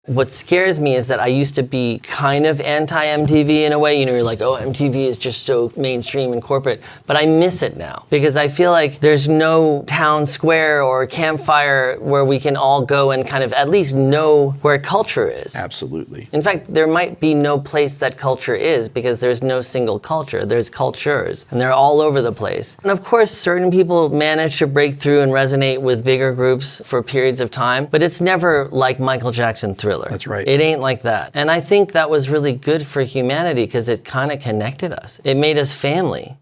What scares me is that I used to be kind of anti-MTV in a way. You're like, oh, MTV is just so mainstream and corporate. But I miss it now because I feel like there's no town square or campfire where we can all go and kind of at least know where culture is. Absolutely. In fact, there might be no place that culture is because there's no single culture. There's cultures, and they're all over the place. And of course, certain people manage to break through and resonate with bigger groups for periods of time, but it's never like Michael Jackson Thriller. That's right. It ain't like that. And I think that was really good for humanity because it kind of connected us. It made us family.